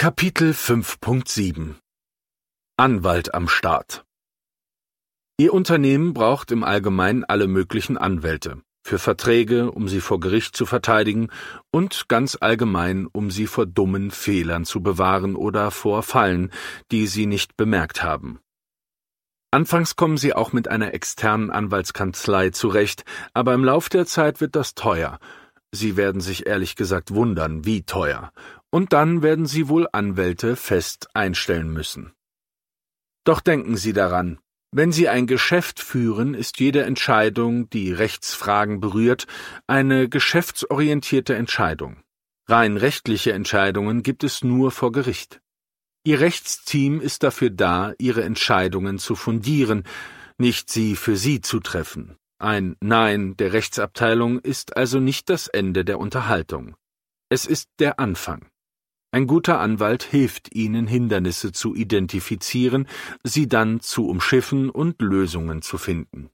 Kapitel 5.7 Anwalt am Start. Ihr Unternehmen braucht im Allgemeinen alle möglichen Anwälte, für Verträge, um sie vor Gericht zu verteidigen und ganz allgemein, um sie vor dummen Fehlern zu bewahren oder vor Fallen, die sie nicht bemerkt haben. Anfangs kommen sie auch mit einer externen Anwaltskanzlei zurecht, aber im Lauf der Zeit wird das teuer. Sie werden sich ehrlich gesagt wundern, wie teuer. Und dann werden Sie wohl Anwälte fest einstellen müssen. Doch denken Sie daran, wenn Sie ein Geschäft führen, ist jede Entscheidung, die Rechtsfragen berührt, eine geschäftsorientierte Entscheidung. Rein rechtliche Entscheidungen gibt es nur vor Gericht. Ihr Rechtsteam ist dafür da, Ihre Entscheidungen zu fundieren, nicht sie für Sie zu treffen. Ein Nein der Rechtsabteilung ist also nicht das Ende der Unterhaltung. Es ist der Anfang. Ein guter Anwalt hilft Ihnen, Hindernisse zu identifizieren, sie dann zu umschiffen und Lösungen zu finden.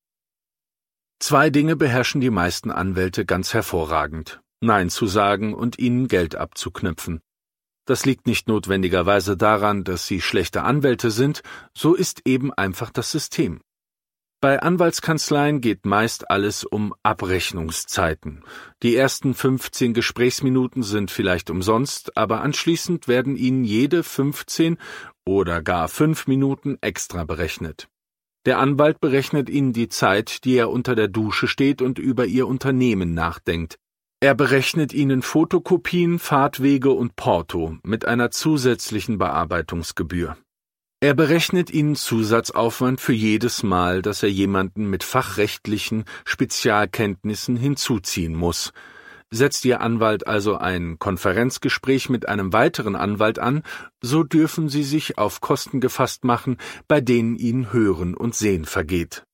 Zwei Dinge beherrschen die meisten Anwälte ganz hervorragend: Nein zu sagen und ihnen Geld abzuknüpfen. Das liegt nicht notwendigerweise daran, dass sie schlechte Anwälte sind, so ist eben einfach das System. Bei Anwaltskanzleien geht meist alles um Abrechnungszeiten. Die ersten 15 Gesprächsminuten sind vielleicht umsonst, aber anschließend werden Ihnen jede 15 oder gar 5 Minuten extra berechnet. Der Anwalt berechnet Ihnen die Zeit, die er unter der Dusche steht und über Ihr Unternehmen nachdenkt. Er berechnet Ihnen Fotokopien, Fahrtwege und Porto mit einer zusätzlichen Bearbeitungsgebühr. Er berechnet Ihnen Zusatzaufwand für jedes Mal, dass er jemanden mit fachrechtlichen Spezialkenntnissen hinzuziehen muss. Setzt Ihr Anwalt also ein Konferenzgespräch mit einem weiteren Anwalt an, so dürfen Sie sich auf Kosten gefasst machen, bei denen Ihnen Hören und Sehen vergeht.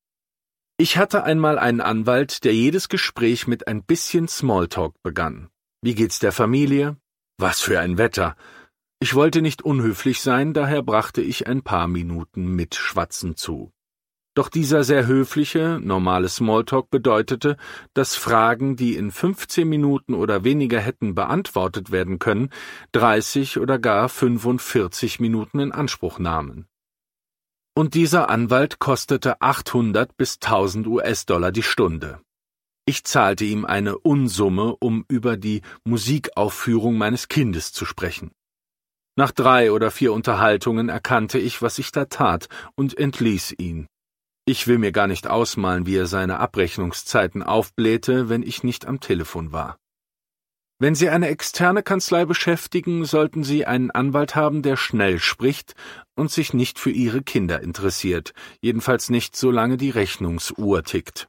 Ich hatte einmal einen Anwalt, der jedes Gespräch mit ein bisschen Smalltalk begann. Wie geht's der Familie? Was für ein Wetter! Ich wollte nicht unhöflich sein, daher brachte ich ein paar Minuten mit Schwatzen zu. Doch dieser sehr höfliche, normale Smalltalk bedeutete, dass Fragen, die in 15 Minuten oder weniger hätten beantwortet werden können, 30 oder gar 45 Minuten in Anspruch nahmen. Und dieser Anwalt kostete 800 bis 1000 US-Dollar die Stunde. Ich zahlte ihm eine Unsumme, um über die Musikaufführung meines Kindes zu sprechen. Nach 3 oder 4 Unterhaltungen erkannte ich, was ich da tat, und entließ ihn. Ich will mir gar nicht ausmalen, wie er seine Abrechnungszeiten aufblähte, wenn ich nicht am Telefon war. Wenn Sie eine externe Kanzlei beschäftigen, sollten Sie einen Anwalt haben, der schnell spricht und sich nicht für Ihre Kinder interessiert, jedenfalls nicht, solange die Rechnungsuhr tickt.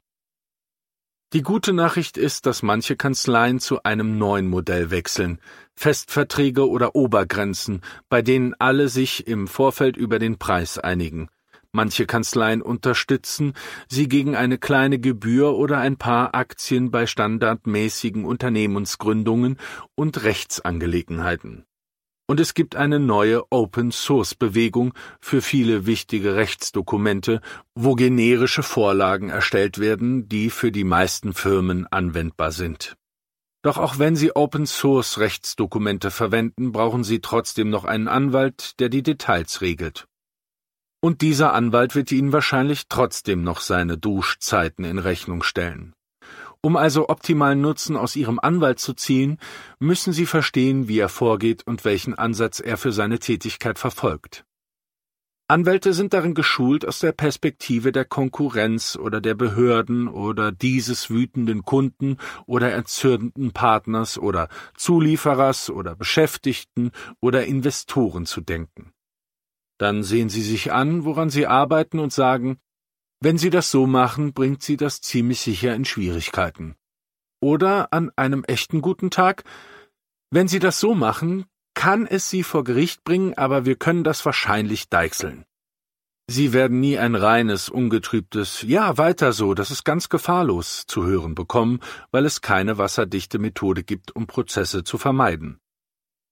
Die gute Nachricht ist, dass manche Kanzleien zu einem neuen Modell wechseln, Festverträge oder Obergrenzen, bei denen alle sich im Vorfeld über den Preis einigen. Manche Kanzleien unterstützen sie gegen eine kleine Gebühr oder ein paar Aktien bei standardmäßigen Unternehmensgründungen und Rechtsangelegenheiten. Und es gibt eine neue Open-Source-Bewegung für viele wichtige Rechtsdokumente, wo generische Vorlagen erstellt werden, die für die meisten Firmen anwendbar sind. Doch auch wenn Sie Open-Source-Rechtsdokumente verwenden, brauchen Sie trotzdem noch einen Anwalt, der die Details regelt. Und dieser Anwalt wird Ihnen wahrscheinlich trotzdem noch seine Duschzeiten in Rechnung stellen. Um also optimalen Nutzen aus Ihrem Anwalt zu ziehen, müssen Sie verstehen, wie er vorgeht und welchen Ansatz er für seine Tätigkeit verfolgt. Anwälte sind darin geschult, aus der Perspektive der Konkurrenz oder der Behörden oder dieses wütenden Kunden oder erzürnten Partners oder Zulieferers oder Beschäftigten oder Investoren zu denken. Dann sehen Sie sich an, woran Sie arbeiten und sagen: Wenn Sie das so machen, bringt Sie das ziemlich sicher in Schwierigkeiten. Oder an einem echten guten Tag: Wenn Sie das so machen, kann es Sie vor Gericht bringen, aber wir können das wahrscheinlich deichseln. Sie werden nie ein reines, ungetrübtes »Ja, weiter so, das ist ganz gefahrlos« zu hören bekommen, weil es keine wasserdichte Methode gibt, um Prozesse zu vermeiden.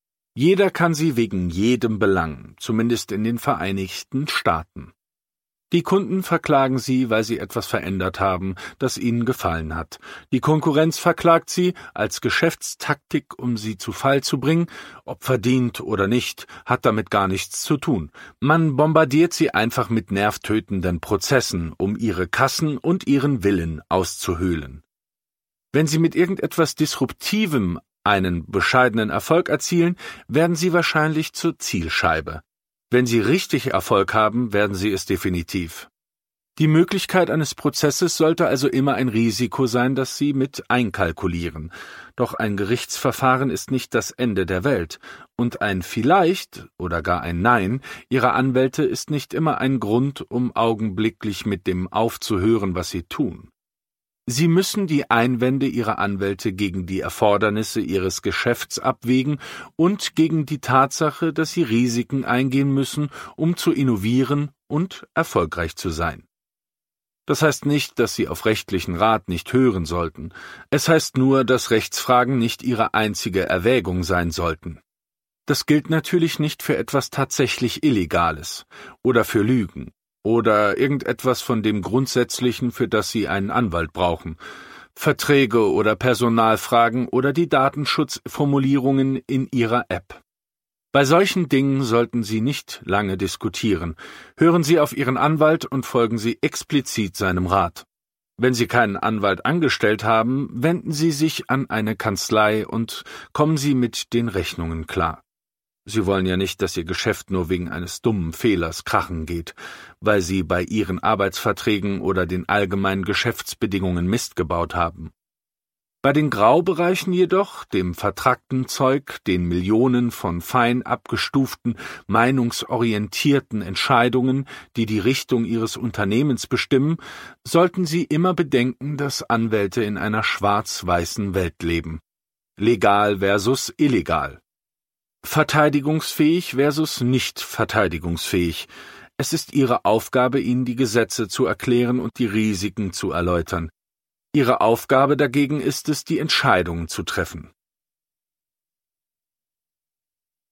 Jeder kann Sie wegen jedem belangen, zumindest in den Vereinigten Staaten. Die Kunden verklagen Sie, weil Sie etwas verändert haben, das Ihnen gefallen hat. Die Konkurrenz verklagt Sie als Geschäftstaktik, um Sie zu Fall zu bringen. Ob verdient oder nicht, hat damit gar nichts zu tun. Man bombardiert Sie einfach mit nervtötenden Prozessen, um Ihre Kassen und Ihren Willen auszuhöhlen. Wenn Sie mit irgendetwas Disruptivem einen bescheidenen Erfolg erzielen, werden Sie wahrscheinlich zur Zielscheibe. Wenn Sie richtig Erfolg haben, werden Sie es definitiv. Die Möglichkeit eines Prozesses sollte also immer ein Risiko sein, das Sie mit einkalkulieren. Doch ein Gerichtsverfahren ist nicht das Ende der Welt, und ein Vielleicht oder gar ein Nein Ihrer Anwälte ist nicht immer ein Grund, um augenblicklich mit dem aufzuhören, was Sie tun. Sie müssen die Einwände Ihrer Anwälte gegen die Erfordernisse Ihres Geschäfts abwägen und gegen die Tatsache, dass Sie Risiken eingehen müssen, um zu innovieren und erfolgreich zu sein. Das heißt nicht, dass Sie auf rechtlichen Rat nicht hören sollten. Es heißt nur, dass Rechtsfragen nicht Ihre einzige Erwägung sein sollten. Das gilt natürlich nicht für etwas tatsächlich Illegales oder für Lügen oder irgendetwas von dem Grundsätzlichen, für das Sie einen Anwalt brauchen, Verträge oder Personalfragen oder die Datenschutzformulierungen in Ihrer App. Bei solchen Dingen sollten Sie nicht lange diskutieren. Hören Sie auf Ihren Anwalt und folgen Sie explizit seinem Rat. Wenn Sie keinen Anwalt angestellt haben, wenden Sie sich an eine Kanzlei und kommen Sie mit den Rechnungen klar. Sie wollen ja nicht, dass Ihr Geschäft nur wegen eines dummen Fehlers krachen geht, weil Sie bei Ihren Arbeitsverträgen oder den allgemeinen Geschäftsbedingungen Mist gebaut haben. Bei den Graubereichen jedoch, dem vertrackten Zeug, den Millionen von fein abgestuften, meinungsorientierten Entscheidungen, die die Richtung Ihres Unternehmens bestimmen, sollten Sie immer bedenken, dass Anwälte in einer schwarz-weißen Welt leben. Legal versus illegal. Verteidigungsfähig versus nicht verteidigungsfähig. Es ist Ihre Aufgabe, Ihnen die Gesetze zu erklären und die Risiken zu erläutern. Ihre Aufgabe dagegen ist es, die Entscheidungen zu treffen.